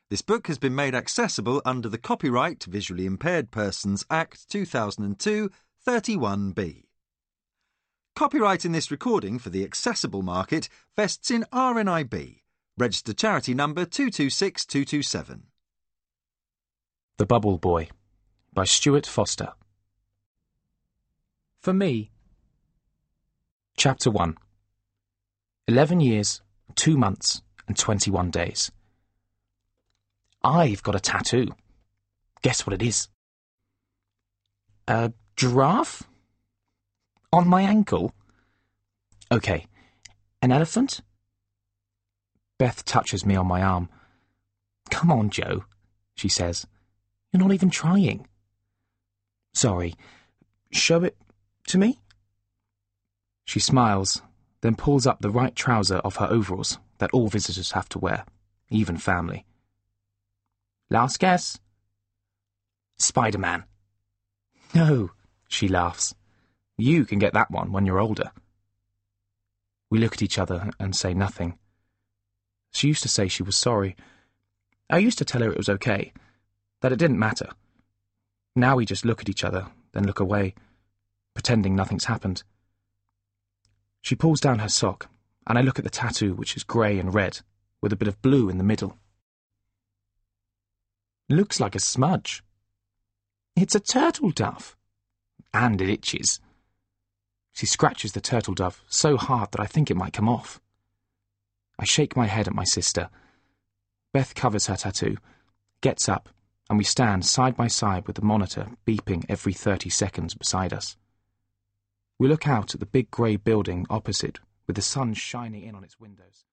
This book has been made accessible under the Copyright Visually Impaired Persons Act 2002, 31B. Copyright in this recording for the accessible market vests in RNIB, registered charity number 226227. The Bubble Boy by Stuart Foster. For me. Chapter 1. 11 years, 2 months and 21 days. I've got a tattoo. Guess what it is? A giraffe? On my ankle? OK. An elephant? Beth touches me on my arm. Come on, Joe, she says. You're not even trying. Sorry. Show it to me? She smiles, then pulls up the right trouser of her overalls that all visitors have to wear, even family. Last guess? Spider-Man. No, she laughs. You can get that one when you're older. We look at each other and say nothing. She used to say she was sorry. I used to tell her it was okay, that it didn't matter. Now we just look at each other, then look away, pretending nothing's happened. She pulls down her sock, and I look at the tattoo, which is grey and red, with a bit of blue in the middle. Looks like a smudge. It's a turtle dove. And it itches. She scratches the turtle dove so hard that I think it might come off. I shake my head at my sister. Beth covers her tattoo, gets up, and we stand side by side with the monitor beeping every 30 seconds beside us. We look out at the big grey building opposite with the sun shining in on its windows.